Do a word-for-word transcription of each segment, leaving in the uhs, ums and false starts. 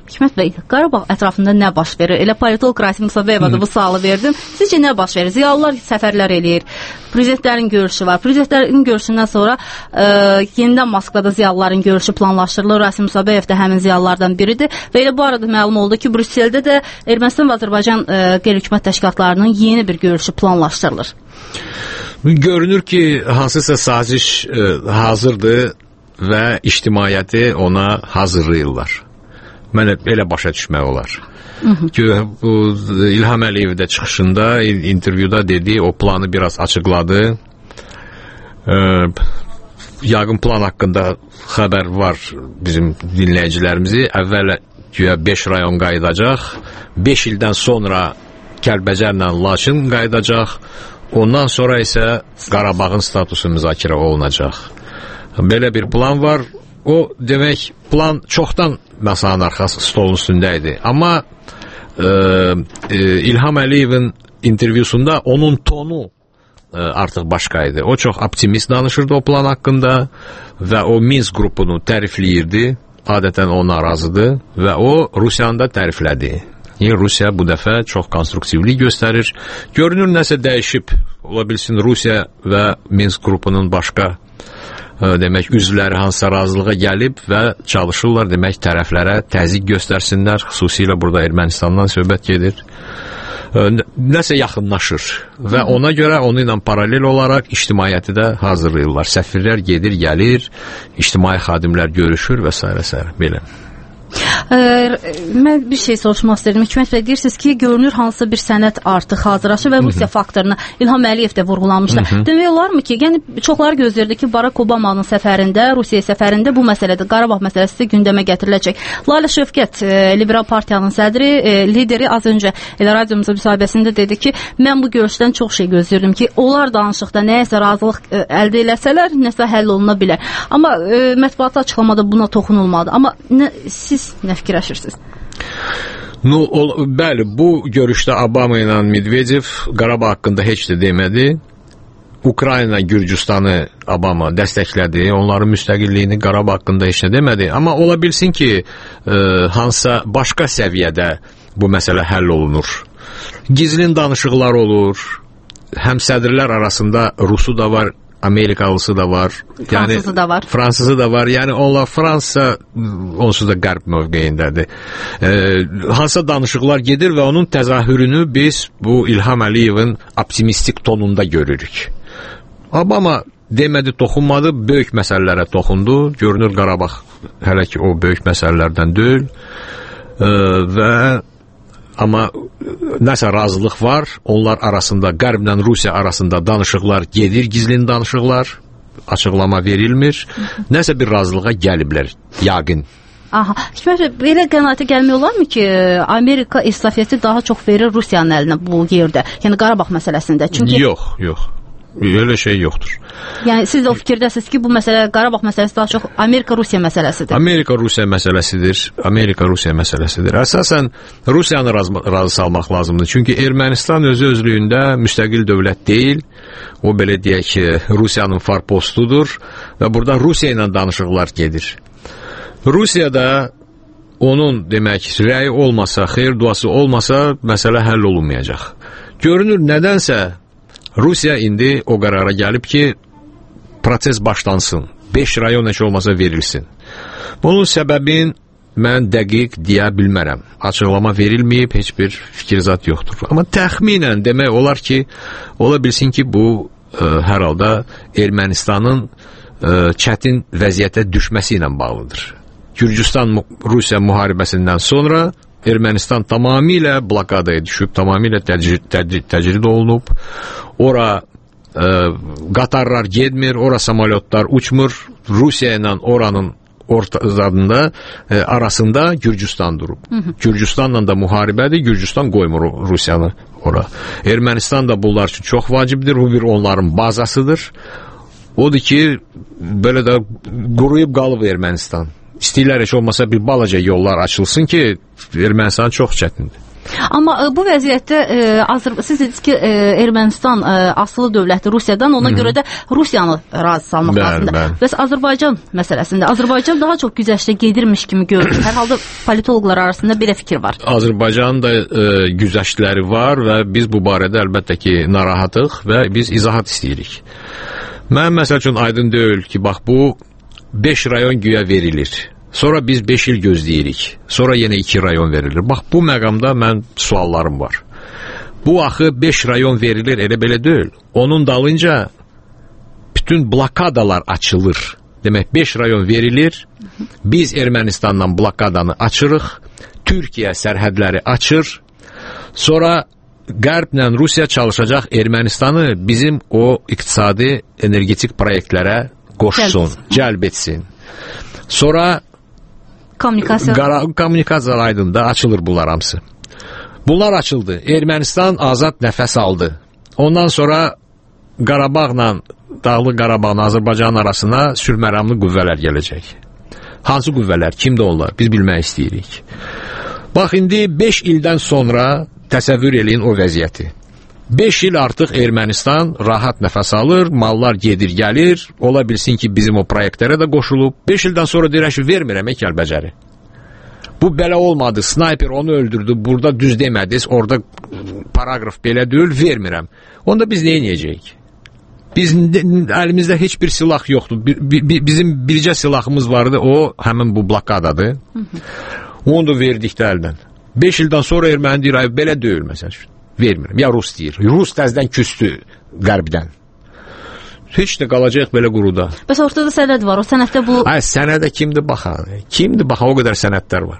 Hikmət bəy, Qarabağ ətrafında nə baş verir? Elə politolog Rasim Musabəyevə də bu sualı verdim. Sizcə nə baş verir? Ziyalılar səfərlər eləyir. Prezidentlərin görüşü var. Prezidentlərin görüşündən sonra ə, yenidən Moskvada ziyalıların görüşü planlaşdırılır. Rasim Musabəyev də həmin ziyalılardan biridir. Və elə bu arada məlum oldu ki, Brüsseldə də Ermənistan və Azərbaycan qeyri-hökumət təşkilatlarının yeni bir görüşü planlaşdırılır. Görünür ki, hansısa saziş e, hazırdır və ictimaiyyəti ona hazırlayırlar. Mənə elə başa düşmək olar. Ki, bu İlham Əliyev də çıxışında, intervyuda dedi, o planı biraz açıqladı. E, yaqın plan haqqında xəbər var bizim dinləyicilərimizi. Əvvəl güya beş rayon qayıdacaq, beş ildən sonra Kəlbəcərlə Laçın qayıdacaq. Ondan sonra isə Qarabağın statusu müzakirə olunacaq. Belə bir plan var. O demək, plan çoxdan masanın arxası stolun üstündə idi. Amma e, e, İlham Əliyevin intervyusunda onun tonu e, artıq başqa idi. O çox optimist danışırdı o plan haqqında və o Minsk qrupunu tərifləyirdi. Adətən o narazıdır və o Rusiyanı da təriflədi. Rusiya bu dəfə çox konstruktivlik göstərir. Görünür nəsə dəyişib. Ola bilsin Rusiya və Minsk qrupunun başqa ə, demək üzvləri hansısa razılığa gəlib və çalışırlar demək tərəflərə təzyiq göstərsinlər. Xüsusilə burada Ermənistandan söhbət gedir. Ə, nəsə yaxınlaşır və ona görə onu ilə paralel olaraq ictimaiyyəti də hazırlayırlar. Səfirlər gedir, gəlir, ictimai xadimlər görüşür və s. s. belə. Ə, mən bir şey soruşmaq istəyirəm. Hikmət bəy, deyirsiniz ki, görünür hansısa bir sənəd artıq hazırlaşır və Rusiya faktorunu İlham Əliyev də vurğulamışlar. Demək olarmı ki, yəni çoxları gözləyirdi ki, Barack Obama'nın səfərində, Rusiya səfərində bu məsələdə Qarabağ məsələsi də gündəmə gətiriləcək. Lalə Şövkət, e, Liberal Partiyanın sədri, e, lideri az öncə elə radiomuzun müsahibəsində dedi ki, mən bu görüşdən çox şey gözləyirdim ki, onlar danışıqda nəyəsə razılıq e, əldə eləsələr, nəsə həll oluna bilər. Amma e, mətbuatda açıqlamada buna toxunulmadı. Amma nə, siz nə fikirləşirsiniz? No, o, bəli, bu görüşdə Obama ilə Medvedev Qarabağ haqqında heç də demədi. Ukrayna, Gürcüstanı Obama dəstəklədi. Onların müstəqilliyini Qarabağ haqqında heç nə demədi. Amma ola bilsin ki, e, hansısa başqa səviyyədə bu məsələ həll olunur. Gizlin danışıqlar olur. Həm sədrlər arasında Rusu da var, Amerikalısı da var. Fransızı yəni, da var. Fransızı da var. Yəni onlar Fransa onsuz da qərb mövqeyindədir. E, hansısa danışıqlar gedir və onun təzahürünü biz bu İlham Əliyevin optimistik tonunda görürük. Obama demədi, toxunmadı, böyük məsələlərə toxundu. Görünür Qarabağ hələ ki o böyük məsələlərdən deyil. E, və amma nəsə razılıq var. Onlar arasında, Qərblə Rusiya arasında danışıqlar gedir, gizlin danışıqlar, açıqlama verilmir. Nəsə bir razılığa gəliblər, yaqin. Aha, Hikmət, belə qənaətə gəlmək olarmı ki, Amerika estafeti daha çox verir Rusiyanın əlinə bu yerdə, yəni Qarabağ məsələsində? Çünki... Yox, yox. Öyle şey yoxdur. Yəni siz də o fikirdəsiniz ki, bu məsələ Qarabağ məsələsi daha çox Amerika-Rusiya məsələsidir. Amerika-Rusiya məsələsidir. Amerika-Rusiya məsələsidir. Əsasən Rusiyanı razı, razı salmaq lazımdır. Çünki Ermənistan özü özlüyündə müstəqil dövlət deyil. O belə deyək ki, Rusiyanın farpostudur və burada Rusiya ilə danışıqlar gedir. Rusiyada onun demək rəyi olmasa, xeyir duası olmasa məsələ həll olunmayacaq. Görünür nədənsə Rusiya indi o qərara gəlib ki, proses başlansın. beş rayon heç olmasa verilsin. Bunun səbəbin mən dəqiq deyə bilmərəm. Açıqlama verilməyib, heç bir fikirzat yoxdur. Amma təxminən demək olar ki, ola bilsin ki, bu ə, hər halda Ermənistanın ə, çətin vəziyyətə düşməsi ilə bağlıdır. Gürcüstan-Rusiya müharibəsindən sonra Ermənistan tamamilə blokadaya düşüb, tamamilə təcrid olunub. Ora e, qatarlar getmir, ora samolyotlar uçmur. Rusiya ilə oranın ortasında, e, arasında Gürcüstan durub. Hı hı. Gürcüstanla da müharibədir, Gürcüstan qoymur Rusiyanı ora. Ermənistan da bunlar üçün çox vacibdir, bu bir onların bazasıdır. Odur ki, belə də quruyub qalıb Ermənistan. İstəyirlər heç olmasa bir balaca yollar açılsın ki, Ermənistan çox çətindir. Amma e, bu vəziyyətdə e, Azər... siz dediniz ki, e, Ermənistan e, asılı dövləti Rusiyadan, ona Hı-hı. görə də Rusiyanı razı salmaq lazımdır. Bəs Azərbaycan məsələsində Azərbaycan daha çox güzəştə gedirmiş kimi görünür. Hər halda politoloqlar arasında belə fikir var. Azərbaycanın da e, güzəştləri var və biz bu barədə əlbəttə ki, narahatıq və biz izahat istəyirik. Mən məsəl üçün aydın deyil ki, bax bu beş rayon güya verilir. Sonra biz beş il gözləyirik. Sonra yenə iki rayon verilir. Bax, bu məqamda mən suallarım var. Bu axı beş rayon verilir, elə belə deyil. Onun dalınca bütün blokadalar açılır. Demək, beş rayon verilir. Biz Ermənistandan blokadanı açırıq. Türkiyə sərhədləri açır. Sonra Qərblə Rusiya çalışacaq Ermənistanı bizim o iqtisadi energetik proyektlərə qoşsun, cəlb etsin. Sonra Kommunikasiya. Kommunikasiya aydında açılır bunlar hamısı. Bunlar açıldı. Ermənistan azad nəfəs aldı. Ondan sonra Qarabağla, Dağlıq Qarabağla Azərbaycanın arasına sülhməramlı qüvvələr gələcək. Hansı qüvvələr, kimdə onlar? Biz bilmək istəyirik. Bax, indi beş ildən sonra təsəvvür eləyin o vəziyyəti. beş il artıq Ermənistan rahat nəfəs alır, mallar gedir, gəlir. Ola bilsin ki, bizim o proyektlərə də qoşulub. beş ildən sonra deyirək ki, vermirəm, Kəlbəcəri. Bu belə olmadı, snayper onu öldürdü, burada düz demədiniz, orada paragraf belə deyil, vermirəm. Onda biz nə edəcəyik? Biz əlimizdə heç bir silah yoxdur. Bizim bircə silahımız vardı, o həmin bu blokadadır. Hı -hı. Onu da verdik də əldən. beş ildən sonra erməni deyir, ay, belə deyil məsəl üçün. Vermirəm. Ya Rus deyir. Rus təzdən küstü Qərbdən. Heç də qalacaq belə quruda. Bəs ortada sənəd var. O sənəddə bu... Ay, sənədə kimdir baxan? Kimdir baxan? O qədər sənədlər var.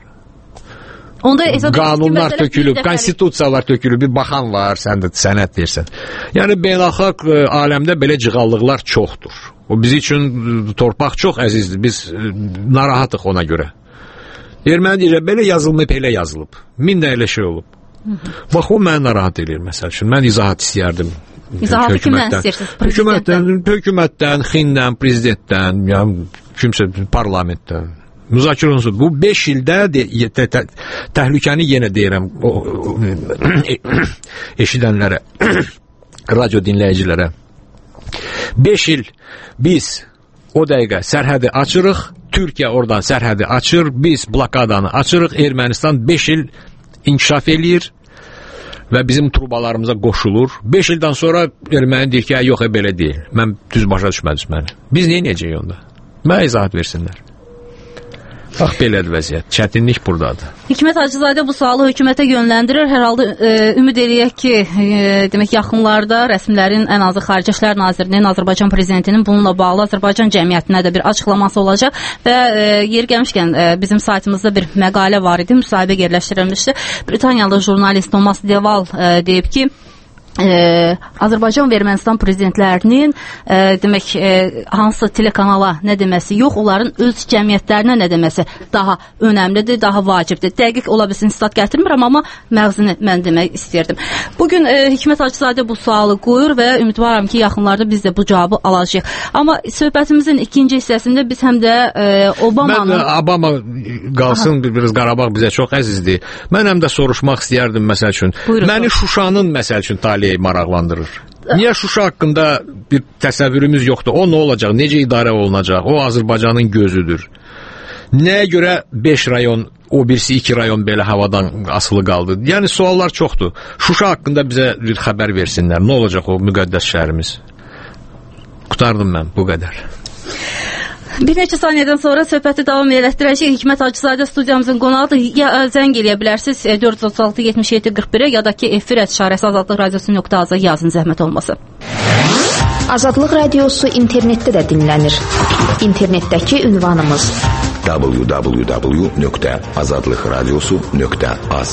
Onda qanunlar tökülüb, konstitusiyalar tökülüb, bir baxan var, sən də sənəd versən. Yəni, beynəlxalq aləmdə belə cığallıqlar çoxdur. O biz üçün torpaq çox əzizdir. Biz narahatıq ona görə. Erməni deyir, belə yazılıb, elə yazılıb. Min də elə şey olub. Bax, o mənə narahat edir, məsəl üçün. Mən izahat istəyərdim. İzahatı kimdən istəyirsiniz? Hökumətdən, hökumətdən, xindən, prezidentdən, yəni, kimsə parlamentdən. Müzakirə olunsun. Bu beş ildə də, tə, tə, təhlükəni yenə deyirəm o, o, eşidənlərə, radio dinləyicilərə. beş il biz o dəqiqə sərhədi açırıq, Türkiyə oradan sərhədi açır, biz blokadanı açırıq, Ermənistan beş il inkişaf eləyir və bizim trubalarımıza qoşulur. beş ildən sonra erməni deyir ki, yox, belə deyil. Mən düz başa düşmədiniz məni. Biz nə edəcəyik onda? Mənə izahat versinlər. Bax, belədir vəziyyət. Çətinlik buradadır. Hikmət Hacızadə bu sualı hökumətə yönləndirir. Hər halda e, ümid eləyək ki, e, demək yaxınlarda rəsmilərin, ən azı Xarici İşlər Nazirliyinin, Azərbaycan prezidentinin bununla bağlı Azərbaycan cəmiyyətinə də bir açıqlaması olacaq və e, yeri gəlmişkən e, bizim saytımızda bir məqalə var idi, müsahibə yerləşdirilmişdi. Britaniyalı jurnalist Thomas Deval e, deyib ki, Ee, Azərbaycan və Ermənistan prezidentlərinin e, demək e, hansı telekanala nə deməsi yox, onların öz cəmiyyətlərinə nə deməsi daha önəmlidir, daha vacibdir. Dəqiq ola bilsin, istat gətirmirəm, amma məğzini mən demək istəyirdim. Bugün e, Hikmət Hacızadə bu sualı qoyur və ümidvaram ki, yaxınlarda biz də bu cavabı alacağıq. Amma söhbətimizin ikinci hissəsində biz həm də e, Obamanın... Mən Obama qalsın, Aha. biraz Qarabağ bizə çox əzizdir. Mən həm də soruşmaq istəyərdim, məsəl üçün. Buyurun, məni Şuşanın, məsəl üçün, tali maraqlandırır. Niyə Şuşa haqqında bir təsəvvürümüz yoxdur? O nə olacaq? Necə idarə olunacaq? O Azərbaycanın gözüdür. Nəyə görə beş rayon, o birisi iki rayon belə havadan asılı qaldı? Yəni suallar çoxdur. Şuşa haqqında bizə bir xəbər versinlər. Nə olacaq o müqəddəs şəhərimiz? Qutardım mən, bu qədər. Bir neçə saniyədən sonra söhbəti davam elətdirəcək. Hikmət Hacızadə studiyamızın qonağı ya zəng eləyə bilərsiniz dörd yüz otuz altı yetmiş yeddi qırx birə ya da ki efir işarəsi azadlıq radiosu nöqtə az yazın, zəhmət olmasa. Azadlıq radiosu internetdə də dinlənir. İnternetdəki ünvanımız w w w nöqtə azadlıq radiosu nöqtə az.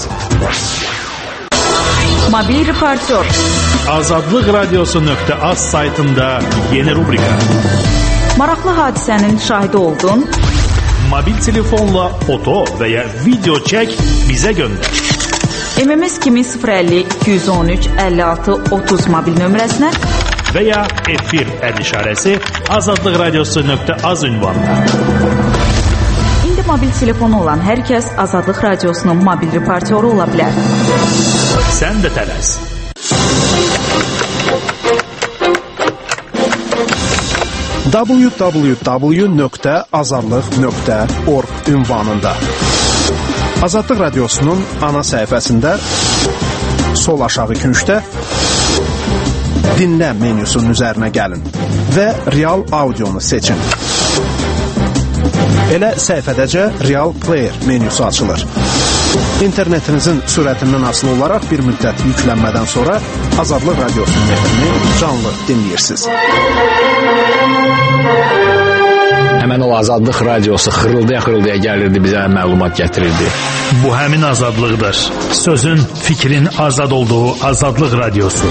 Mobil reportör. azadlıq radiosu nöqtə az saytında yeni rubrika. Maraqlı hadisənin şahidi oldun? Mobil telefonla foto və ya video çək, bizə göndər. M M S kimi sıfır əlli iki yüz on üç əlli altı otuz mobil nömrəsinə və ya efir əl işarəsi azadlıq radiosu nöqtə az ünvanına. İndi mobil telefonu olan hər kəs Azadlıq Radiosunun mobil reportyoru ola bilər. Sən də tələs. w w w nöqtə azadlıq nöqtə org ünvanında Azadlıq Radiosunun ana səhifəsində sol aşağı küncdə dinlə menyusunun üzərinə gəlin və real audionu seçin. Elə səhifədəcə Real Player menyusu açılır. İnternetinizin sürətindən asılı olaraq bir müddət yüklənmədən sonra Azadlıq Radiosunun efini canlı dinləyirsiniz. Həmən o Azadlıq Radiosu xırıldaya-xırıldaya gəlirdi, bizə məlumat gətirirdi. Bu həmin azadlıqdır. Sözün, fikrin azad olduğu Azadlıq Radiosu.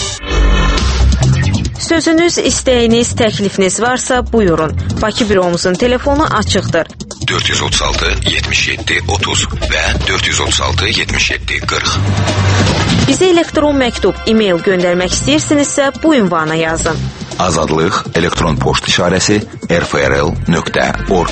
Sözünüz, istəyiniz, təklifiniz varsa buyurun. Bakı büromuzun telefonu açıqdır. dörd yüz otuz altı yetmiş yeddi otuz və dörd yüz otuz altı yetmiş yeddi qırx. Bizə elektron məktub, e-mail göndərmək istəyirsinizsə bu ünvana yazın. Azadlıq elektron poçt işarəsi r f r l nöqtə org.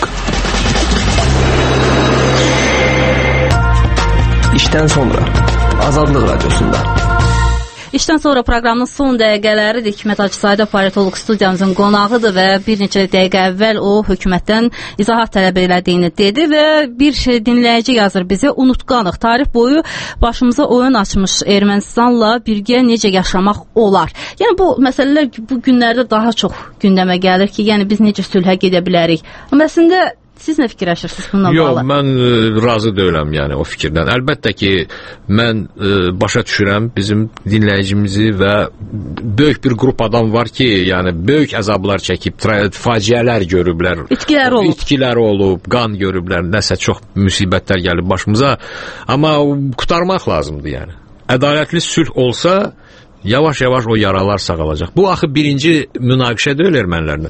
İşdən sonra Azadlıq Radiosunda. İşdən sonra proqramın son dəqiqələridir. Hikmət Hacızadə politoloq studiyamızın qonağıdır və bir neçə dəqiqə əvvəl o hökumətdən izahat tələb elədiyini dedi və bir şey dinləyici yazır bizə. Unutqanıq, tarix boyu başımıza oyun açmış Ermənistanla birgə necə yaşamaq olar. Yəni bu məsələlər bu günlərdə daha çox gündəmə gəlir ki, yəni biz necə sülhə gedə bilərik. Amma əslində siz nə fikirləşirsiniz bununla bağlı? Yox, mən e, razı deyiləm yəni o fikirdən. Əlbəttə ki, mən e, başa düşürəm bizim dinləyicimizi və böyük bir qrup adam var ki, yəni böyük əzablar çəkib, faciələr görüblər. İtkilər olub. İtkilər olub, qan görüblər, nəsə çox müsibətlər gəlib başımıza. Amma qutarmaq lazımdır yəni. Ədalətli sülh olsa, yavaş-yavaş o yaralar sağalacaq. Bu axı birinci münaqişə deyil ermənilərlə.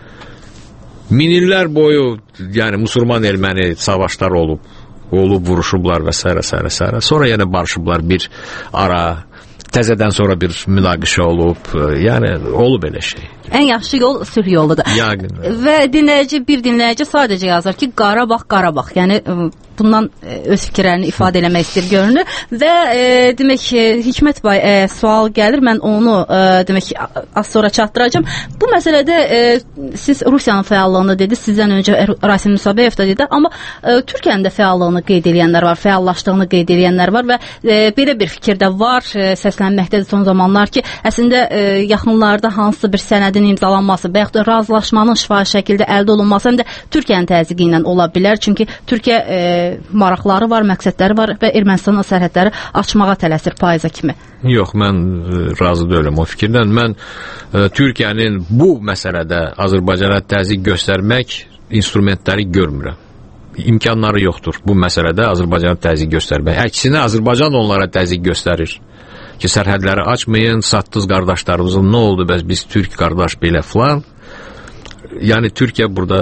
Min illər boyu, yəni musulman erməni savaşlar olub, olub vuruşublar və s. s. s. Sonra yenə barışıblar bir ara, təzədən sonra bir münaqişə olub, yəni olub elə şey. Ən yaxşı yol sülh yoludur. Yaqin. Və dinləyici, bir dinləyici sadəcə yazır ki, Qarabağ, Qarabağ. Yəni bundan öz fikirlərini ifadə eləmək istəyir görünür. Və e, demək Hikmət bəy e, sual gəlir, mən onu e, demək az sonra çatdıracağam. Bu məsələdə e, siz Rusiyanın fəallığını dediniz, sizdən öncə Rasim Musabeyev də dedi, amma e, Türkiyənin də fəallığını qeyd edənlər var, fəallaşdığını qeyd edənlər var və e, belə bir fikir də var, e, səslənməkdədir son zamanlar ki, əslində e, yaxınlarda hansısa bir sənədin imzalanması və yaxud da razılaşmanın şifahi şəkildə əldə olunması həm də Türkiyənin təzyiqi ilə ola bilər. Çünki Türkiyə e, maraqları var, məqsədləri var və Ermənistanın sərhədləri açmağa tələsir payıza kimi. Yox, mən e, razı deyiləm o fikirdən. Mən e, Türkiyənin bu məsələdə Azərbaycana təzyiq göstərmək instrumentləri görmürəm. İmkanları yoxdur bu məsələdə Azərbaycana təzyiq göstərmək. Əksinə Azərbaycan onlara təzyiq göstərir ki, sərhədləri açmayın, satdınız qardaşlarımızın, nə oldu bəs biz Türk qardaş belə filan. Yəni Türkiyə burada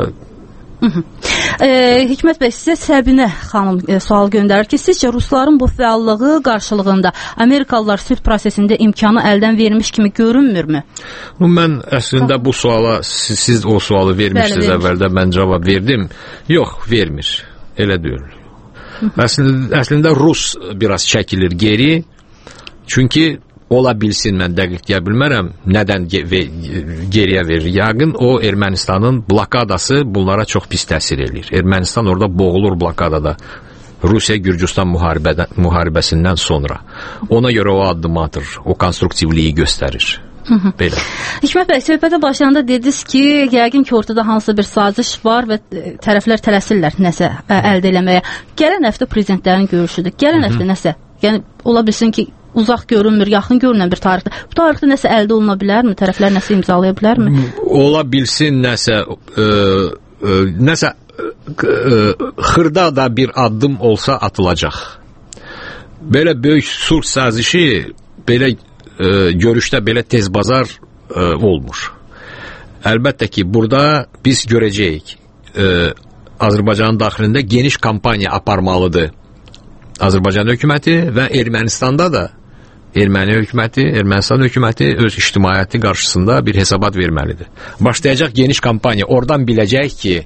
E, Hikmət bəy, sizə Səbinə xanım e, sual göndərir ki, sizcə Rusların bu fəallığı qarşılığında Amerikalılar sülh prosesində imkanı əldən vermiş kimi görünmürmü? Mən əslində bu suala, siz, siz o sualı vermişsiniz əvvəldə, mən cavab verdim. Yox, vermir. Elə deyil. Əslində, əslində Rus biraz çəkilir geri. Çünki ola bilsin, mən dəqiq deyə bilmərəm, nədən ge geriyə verir. Yəqin o Ermənistanın blokadası bunlara çox pis təsir edir. Ermənistan orada boğulur blokadada. Rusiya-Gürcüstan müharibəsindən sonra. Ona görə o addım atır, o konstruktivliyi göstərir. Belə. Hikmət bəy, söhbətə başlayanda dediniz ki, yəqin ki, ortada hansısa bir saziş var və tərəflər tələsirlər nəsə əldə eləməyə. Gələn həftə prezidentlərin görüşüdür. Gələn həftə nəsə? Yəni, ola bilsin ki, uzaq görünmür, yaxın görünən bir tarixdə. Bu tarixdə nəsə əldə oluna bilərmi? Tərəflər nəsə imzalaya bilərmi? Ola bilsin nəsə, e, e, nəsə e, xırda da bir addım olsa atılacaq. Belə böyük sulh sazişi belə e, görüşdə belə tezbazar e, olmur. Əlbəttə ki, burada biz görəcəyik. E, Azərbaycanın daxilində geniş kampaniya aparmalıdır Azərbaycan hökuməti və Ermənistanda da Erməni hökuməti, Ermənistan hökuməti öz ictimaiyyəti qarşısında bir hesabat verməlidir. Başlayacaq geniş kampaniya. Oradan biləcək ki,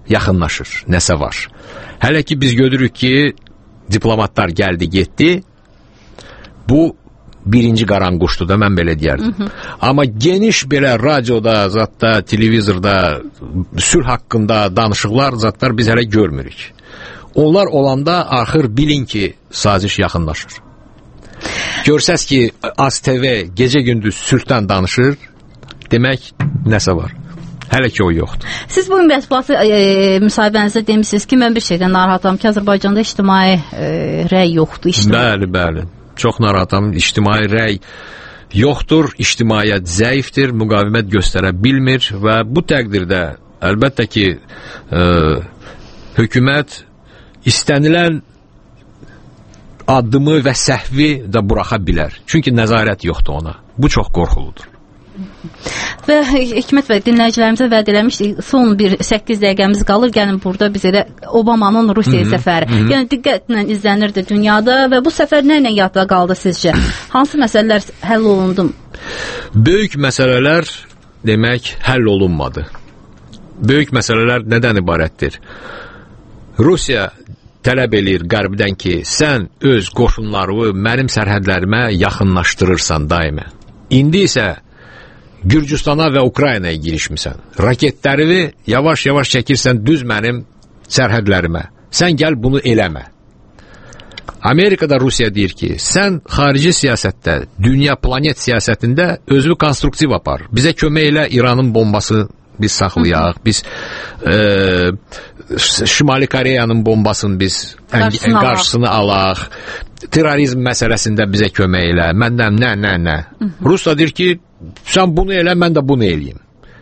yaxınlaşır, nəsə var. Hələ ki biz görürük ki, diplomatlar gəldi, getdi. Bu birinci qaranquşdur da, mən belə deyərdim. Hı -hı. Amma geniş belə radioda, zətdə, televizorda sülh haqqında danışıqlar, zətlər biz hələ görmürük. Onlar olanda axır bilin ki, saziş yaxınlaşır. Görsəz ki, A Z T V gecə-gündüz sülhdən danışır, demək nəsə var. Hələ ki o yoxdur. Siz bu mətbuatı e, müsahibənizdə demişsiniz ki, mən bir şeydən narahatam ki, Azərbaycanda ictimai e, rəy yoxdur. İctimai. Bəli, bəli. Çox narahatam. İctimai rəy yoxdur, ictimaiyyət zəifdir, müqavimət göstərə bilmir və bu təqdirdə əlbəttə ki, e, hökumət istənilən addımı və səhvi də buraxa bilər. Çünki nəzarət yoxdur ona. Bu çox qorxuludur. Və Hikmət bəy, dinləyicilərimizə vəd eləmişdik, son bir səkkiz dəqiqəmiz qalır, gəlin burada biz elə Obamanın Rusiya səfəri, yəni diqqətlə izlənirdi dünyada və bu səfər nə ilə yadda qaldı sizcə? Hansı məsələlər həll olundu? Böyük məsələlər demək həll olunmadı. Böyük məsələlər nədən ibarətdir? Rusiya tələb eləyir qərbdən ki, sən öz qoşunlarını mənim sərhədlərimə yaxınlaşdırırsan daimə. İndi isə Gürcüstana və Ukraynaya girişmisən. Raketlərini yavaş-yavaş çəkirsən düz mənim sərhədlərimə. Sən gəl bunu eləmə. Amerikada Rusiya deyir ki, sən xarici siyasətdə, dünya planet siyasətində özünü konstruktiv apar. Bizə kömək elə İranın bombası biz saxlayaq, biz e, Şimali Koreyanın bombasını biz qarşısını, qarşısını alaq, terrorizm məsələsində bizə kömək elə, məndən nə, nə, nə. Rus da deyir ki, sən bunu elə, mən də bunu eləyim.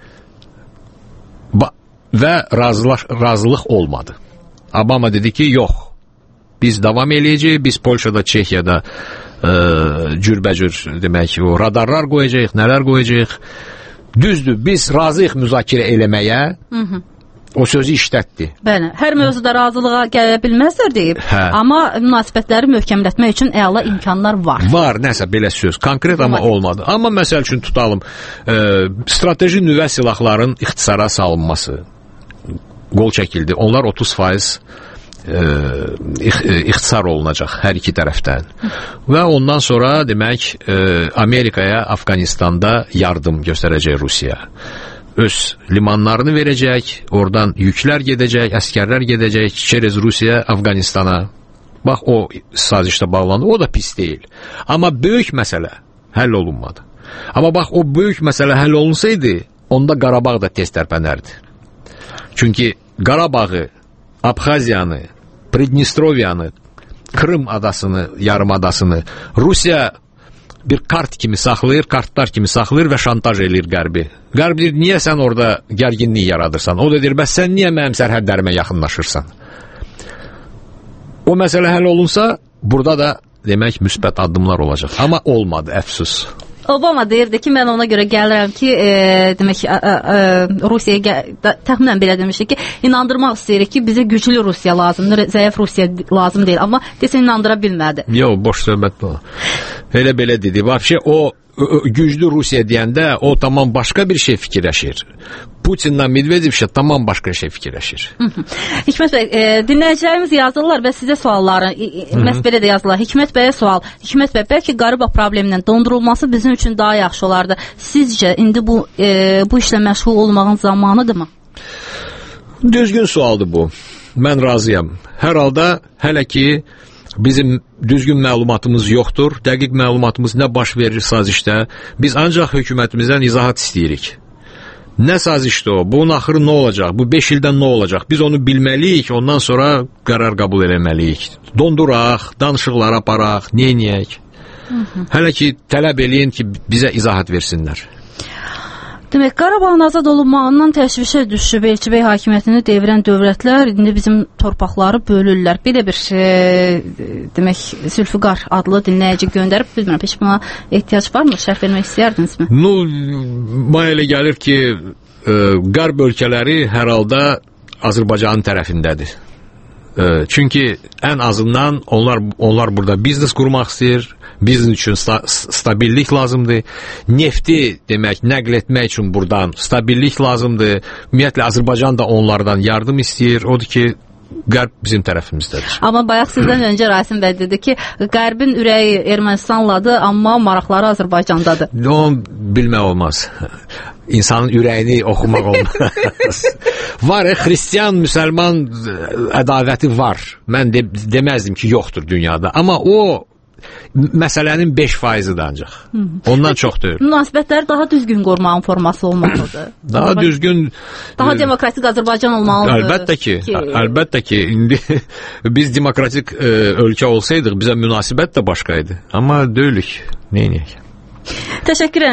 Ba və razılıq, razılıq olmadı. Obama dedi ki, yox, biz davam eləyəcəyik, biz Polşada, Çexiyada e, cürbəcür demək, o radarlar qoyacaq, nələr qoyacaq. Düzdür, biz razıyıq müzakirə eləməyə, hı -hı. O sözü işlətdi. Bəli, hər mövzuda razılığa gələ bilməzlər deyib, hə. Amma münasibətləri möhkəmlətmək üçün əla imkanlar var. Var, nəsə belə söz, konkret amma var. Olmadı. Amma məsəl üçün tutalım, e, strateji nüvə silahların ixtisara salınması, qol çəkildi, onlar otuz faiz e, ixtisar olunacaq hər iki tərəfdən. Və ondan sonra demək e, Amerikaya, Afqanistanda yardım göstərəcək Rusiya. Öz limanlarını verəcək, oradan yüklər gedəcək, əskərlər gedəcək, çerez Rusiya, Afqanistana. Bax, o sazişdə bağlandı, o da pis deyil. Amma böyük məsələ həll olunmadı. Amma bax, o böyük məsələ həll olunsaydı, onda Qarabağ da tez tərpənərdi. Çünki Qarabağı, Abxaziyanı, Pridnestrovyanı, Krım adasını, yarımadasını Rusiya bir kart kimi saxlayır, kartlar kimi saxlayır və şantaj eləyir Qərbi. Qərb deyir, niyə sən orada gərginlik yaradırsan? O da deyir, bəs sən niyə mənim sərhədlərimə yaxınlaşırsan? O məsələ həll olunsa, burada da demək müsbət addımlar olacaq. Amma olmadı, əfsus. Obama deyirdi ki, mən ona görə gəlirəm ki, e, demək e, e, Rusiyaya təxminən belə demişdi ki, inandırmaq istəyirik ki, bizə güclü Rusiya lazımdır, zəif Rusiya lazım deyil, amma desə inandıra bilmədi. Yox, boş söhbət bu. Elə belə dedi. Vəbşə o güclü Rusiya deyəndə o tamam başqa bir şey fikirləşir. Putinlə Medvedev isə tamam başqa şey fikirləşir. Hikmət bəy, e, dinləyicilərimiz yazırlar və sizə sualları, məhz belə də yazırlar. Hikmət bəyə sual. Hikmət bəy, bəlkə Qarabağ problemindən dondurulması bizim üçün daha yaxşı olardı. Sizcə indi bu e, bu işlə məşğul olmağın zamanıdırmı? Düzgün sualdır bu. Mən razıyam. Hər halda hələ ki bizim düzgün məlumatımız yoxdur. Dəqiq məlumatımız nə baş verir sazişdə. Biz ancaq hökumətimizdən izahat istəyirik. Nə sazişdir o? Bunun axırı nə olacaq? Bu beş ildən nə olacaq? Biz onu bilməliyik, ondan sonra qərar qəbul eləməliyik. Donduraq, danışıqlar aparaq, neyniyək? Hələ ki tələb eləyin ki, bizə izahat versinlər. Demək, Qarabağın azad olunmağından təşvişə düşüb Elçibey hakimiyyətini devirən dövlətlər indi bizim torpaqları bölürlər. Belə bir e, demək, Zülfüqar adlı dinləyici göndərib, bilmirəm, heç buna ehtiyac varmı? Şərh vermək istəyərdinizmi? No, mənə elə gəlir ki, e, Qərb ölkələri hər halda Azərbaycanın tərəfindədir. E, çünki ən azından onlar onlar burada biznes qurmaq istəyir. Biznes üçün sta stabillik lazımdır. Nefti demək, nəql etmək üçün buradan stabillik lazımdır. Ümumiyyətlə Azərbaycan da onlardan yardım istəyir. Odur ki, Qərb bizim tərəfimizdədir. Amma bayaq sizdən öncə Rasim bəy dedi ki, Qərbin ürəyi Ermənistanladır, amma maraqları Azərbaycandadır. Onu bilmək olmaz. İnsanın ürəyini oxumaq olmaz. Var, xristiyan, müsəlman ədavəti var. Mən de deməzdim ki, yoxdur dünyada. Amma o məsələnin beş faizidir ancaq. Ondan çox deyil. Münasibətləri daha düzgün qorumağın forması olmalıdır. Daha Azərbaycan, düzgün, daha e, demokratik Azərbaycan olmalıdır. Əlbəttə ki, ki, əlbəttə ki, indi biz demokratik e, ölkə olsaydıq, bizə münasibət də başqa idi. Amma deyilik, neyniyək? Təşəkkür edirəm